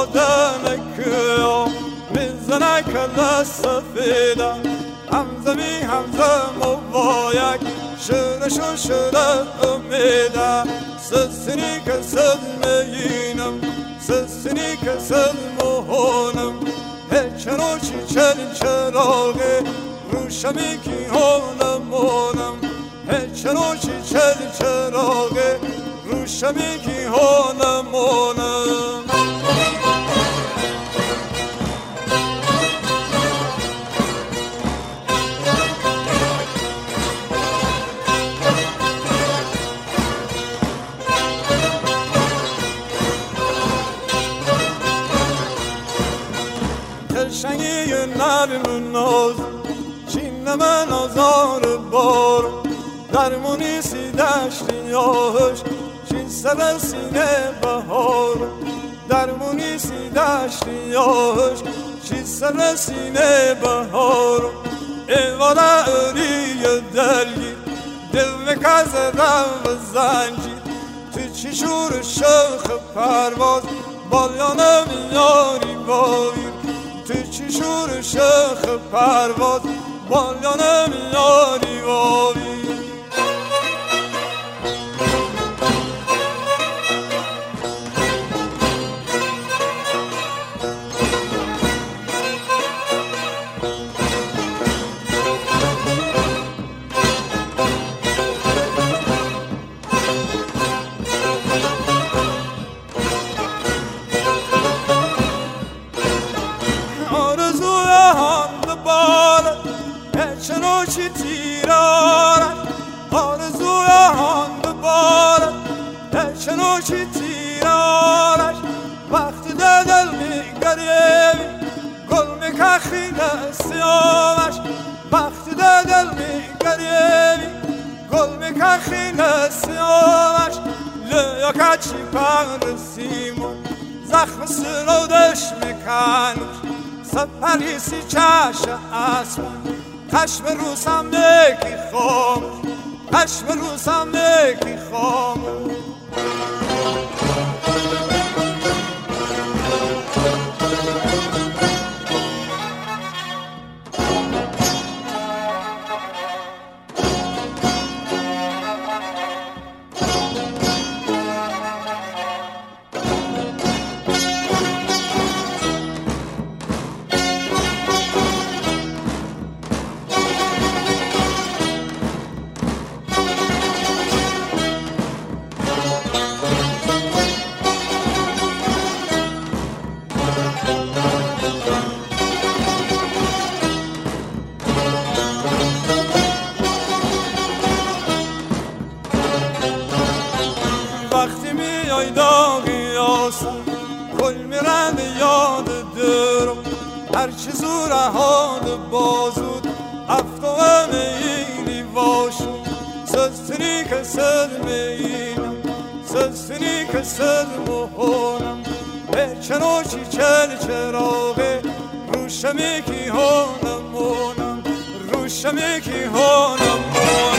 دنکیا میزنه کل سفیده همزمی همزم و بایک شرشو شرد امیده سسنی که سد میینم سسنی که سد مهانم هچنو چی چل چراغه روشمی کی هانمانم هچنو چی چل چراغه روشمی کی هانمانم دلشنگی نرم ناز چین من آزار بار درمونی سی دشتی آهش چین سر سینه بهار درمونی سی دشتی آهش چین سر سینه بهار ایوالا اوری دلگی دل مکز رو زنجی تو چی شور شخ پرواز بالیانم یاری بایر تو چی شور شخ پرواز بالیانم یاری بایر چنو چی تیرارش آرزوی هاند بارش چنو چی تیرارش وقتی دل میگریمی گل میکخی نسیامش وقتی دل میگریمی گل میکخی نسیامش لیا کچی پرسیمون زخم سرودش میکنش سپریسی چش اسمون خشم روسم نکی خاموش خشم روسم نکی خاموش وقتی میای داغی آسان کل میرند یاد درم هرچی زور حال بازود افتوه میینی واشون سستنی که سد میینم سستنی که سد مهانم چنو چی چل چراغه روشمی کی هانمونم روشمی کی هانمونم